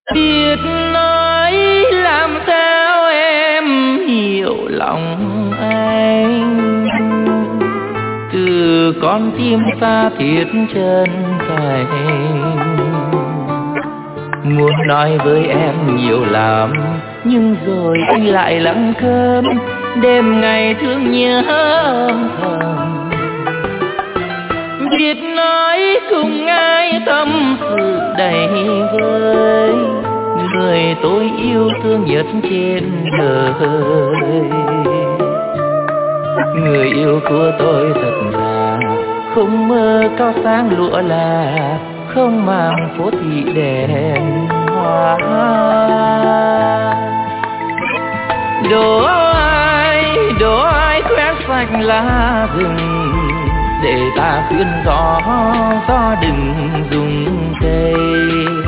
Biết nói làm sao em hiểu lòng anh, từ con tim xa thiết chân thành. Muốn nói với em nhiều lắm, nhưng rồi anh lại lặng câm, đêm ngày thương nhớ âm thầm. Biết nói cùng ai tâm sự đầy vơi, người tôi yêu thương nhất trên đời. Người yêu của tôi thật là không mơ cao sáng lụa là, không màng phố thị đèn hoa. Đố ai quét sạch lá rừng, để ta khuyên gió đừng dùng cây.